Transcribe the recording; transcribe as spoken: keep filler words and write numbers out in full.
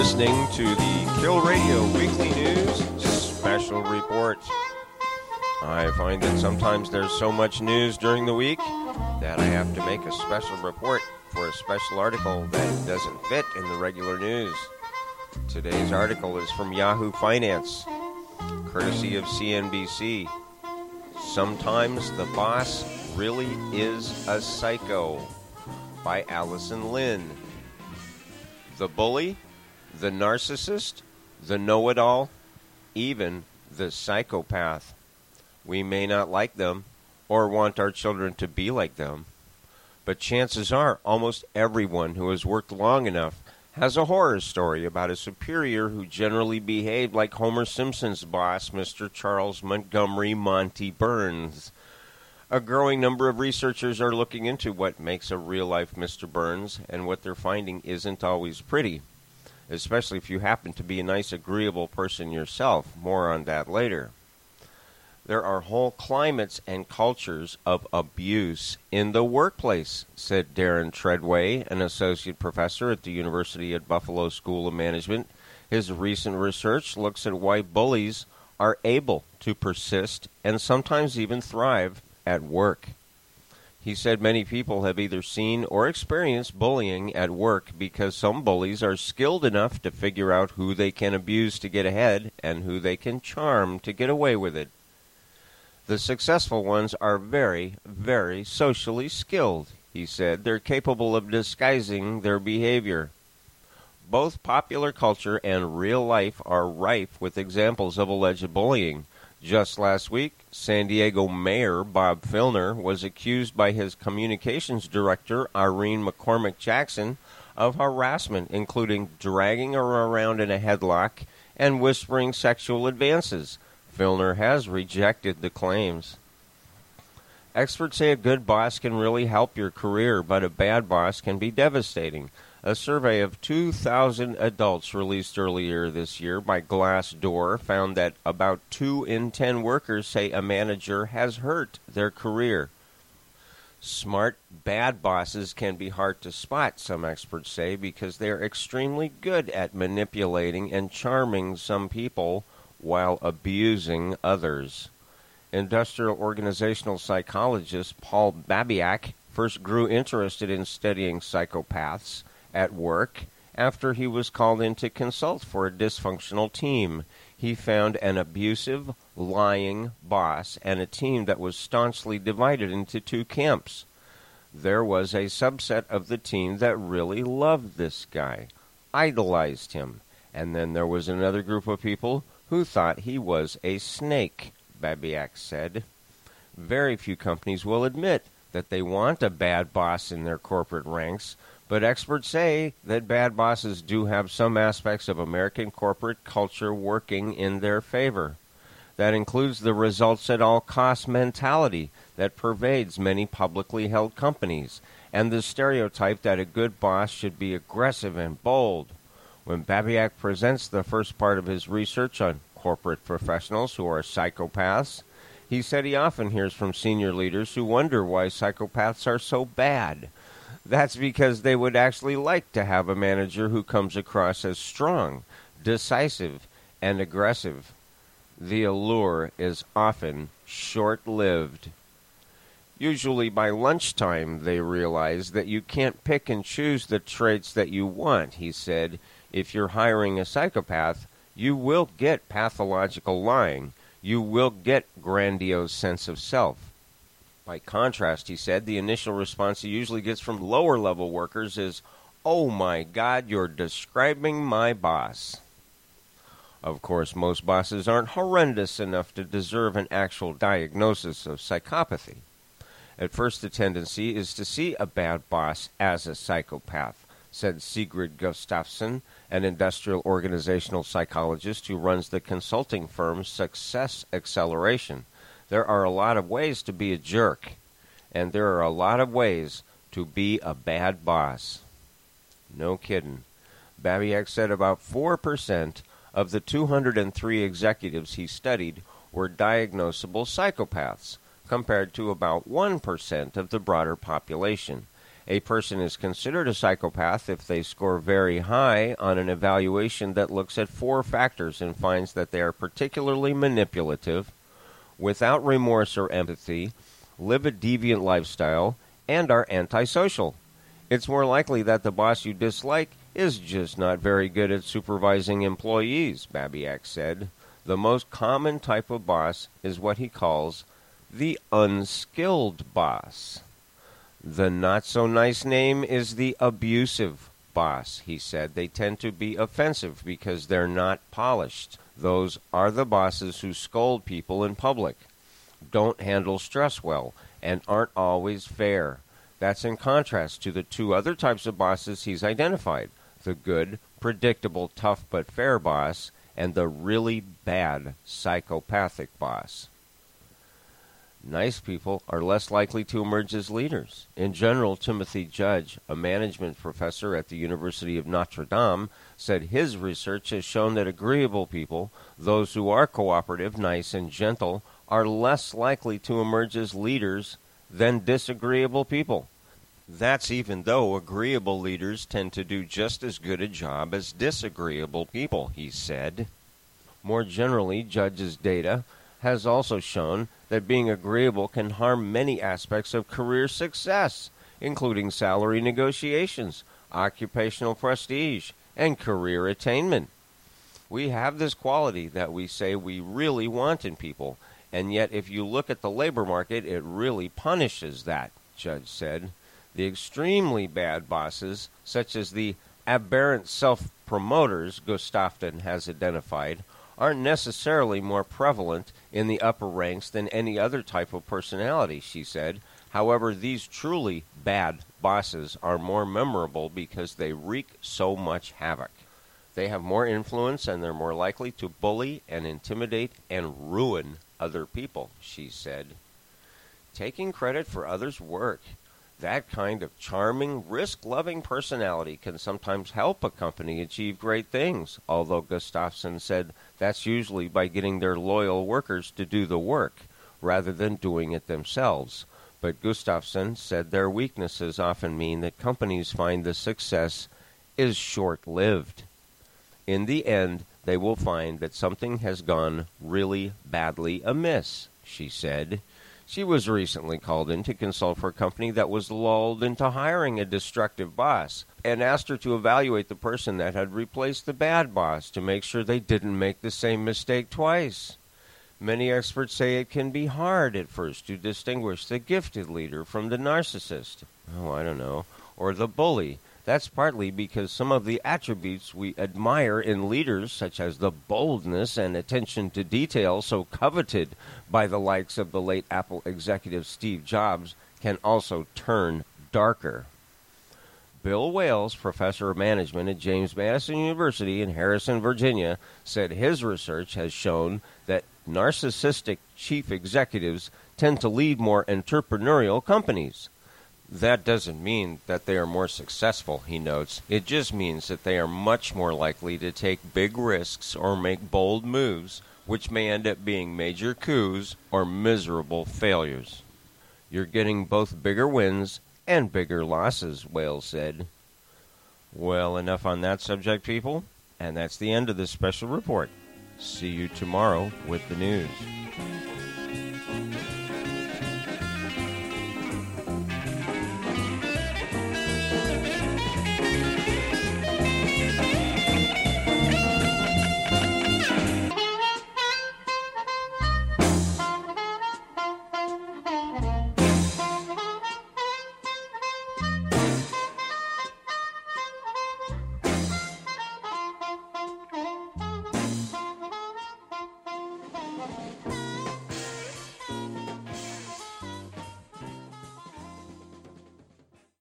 listening to the Kill Radio Weekly News Special Report. I find that sometimes there's so much news during the week that I have to make a special report for a special article that doesn't fit in the regular news. Today's article is from Yahoo Finance, courtesy of C N B C. Sometimes the boss really is a psycho, by Allison Lynn. The bully, the narcissist, the know-it-all, even the psychopath. We may not like them or want our children to be like them, but chances are almost everyone who has worked long enough has a horror story about a superior who generally behaved like Homer Simpson's boss, Mister Charles Montgomery Monty Burns. A growing number of researchers are looking into what makes a real-life Mister Burns, and what they're finding isn't always pretty, especially if you happen to be a nice, agreeable person yourself. More on that later. There are whole climates and cultures of abuse in the workplace, said Darren Treadway, an associate professor at the University at Buffalo School of Management. His recent research looks at why bullies are able to persist and sometimes even thrive at work. He said many people have either seen or experienced bullying at work because some bullies are skilled enough to figure out who they can abuse to get ahead and who they can charm to get away with it. The successful ones are very, very socially skilled, he said. They're capable of disguising their behavior. Both popular culture and real life are rife with examples of alleged bullying. Just last week, San Diego Mayor Bob Filner was accused by his communications director, Irene McCormick Jackson, of harassment, including dragging her around in a headlock and whispering sexual advances. Filner has rejected the claims. Experts say a good boss can really help your career, but a bad boss can be devastating. A survey of two thousand adults released earlier this year by Glassdoor found that about two in ten workers say a manager has hurt their career. Smart, bad bosses can be hard to spot, some experts say, because they're extremely good at manipulating and charming some people while abusing others. Industrial organizational psychologist Paul Babiak first grew interested in studying psychopaths at work after he was called in to consult for a dysfunctional team. He found an abusive, lying boss and a team that was staunchly divided into two camps. There was a subset of the team that really loved this guy, idolized him, and then there was another group of people who thought he was a snake, Babiak said. Very few companies will admit that they want a bad boss in their corporate ranks, but experts say that bad bosses do have some aspects of American corporate culture working in their favor. That includes the results-at-all-cost mentality that pervades many publicly held companies, and the stereotype that a good boss should be aggressive and bold. When Babiak presents the first part of his research on corporate professionals who are psychopaths, he said he often hears from senior leaders who wonder why psychopaths are so bad. That's because they would actually like to have a manager who comes across as strong, decisive, and aggressive. The allure is often short-lived. Usually by lunchtime, they realize that you can't pick and choose the traits that you want, he said. If you're hiring a psychopath, you will get pathological lying. You will get grandiose sense of self. By contrast, he said, the initial response he usually gets from lower-level workers is, "Oh my God, you're describing my boss." Of course, most bosses aren't horrendous enough to deserve an actual diagnosis of psychopathy. At first, the tendency is to see a bad boss as a psychopath, said Sigrid Gustafsson, an industrial organizational psychologist who runs the consulting firm Success Acceleration. There are a lot of ways to be a jerk, and there are a lot of ways to be a bad boss. No kidding. Babiak said about four percent of the two hundred three executives he studied were diagnosable psychopaths, compared to about one percent of the broader population. A person is considered a psychopath if they score very high on an evaluation that looks at four factors and finds that they are particularly manipulative, without remorse or empathy, live a deviant lifestyle, and are antisocial. It's more likely that the boss you dislike is just not very good at supervising employees, Babiak said. The most common type of boss is what he calls the unskilled boss. The not-so-nice name is the abusive boss, he said. They tend to be offensive because they're not polished. Those are the bosses who scold people in public, don't handle stress well, and aren't always fair. That's in contrast to the two other types of bosses he's identified, the good, predictable, tough but fair boss, and the really bad, psychopathic boss. Nice people are less likely to emerge as leaders. In general, Timothy Judge, a management professor at the University of Notre Dame, said his research has shown that agreeable people, those who are cooperative, nice, and gentle, are less likely to emerge as leaders than disagreeable people. That's even though agreeable leaders tend to do just as good a job as disagreeable people, he said. More generally, Judge's data has also shown that being agreeable can harm many aspects of career success, including salary negotiations, occupational prestige, and career attainment. We have this quality that we say we really want in people, and yet if you look at the labor market, it really punishes that, Judge said. The extremely bad bosses, such as the aberrant self-promoters Gustafson has identified, aren't necessarily more prevalent in the upper ranks than any other type of personality, she said. However, these truly bad bosses are more memorable because they wreak so much havoc. They have more influence and they're more likely to bully and intimidate and ruin other people, she said. Taking credit for others' work. That kind of charming, risk-loving personality can sometimes help a company achieve great things, although Gustafson said that's usually by getting their loyal workers to do the work, rather than doing it themselves. But Gustafson said their weaknesses often mean that companies find the success is short-lived. In the end, they will find that something has gone really badly amiss, she said. She was recently called in to consult for a company that was lulled into hiring a destructive boss and asked her to evaluate the person that had replaced the bad boss to make sure they didn't make the same mistake twice. Many experts say it can be hard at first to distinguish the gifted leader from the narcissist. Oh, I don't know. Or the bully. That's partly because some of the attributes we admire in leaders, such as the boldness and attention to detail so coveted by the likes of the late Apple executive Steve Jobs, can also turn darker. Bill Wales, professor of management at James Madison University in Harrison, Virginia, said his research has shown that narcissistic chief executives tend to lead more entrepreneurial companies. That doesn't mean that they are more successful, he notes. It just means that they are much more likely to take big risks or make bold moves, which may end up being major coups or miserable failures. You're getting both bigger wins and bigger losses, Wales said. Well, enough on that subject, people. And that's the end of this special report. See you tomorrow with the news.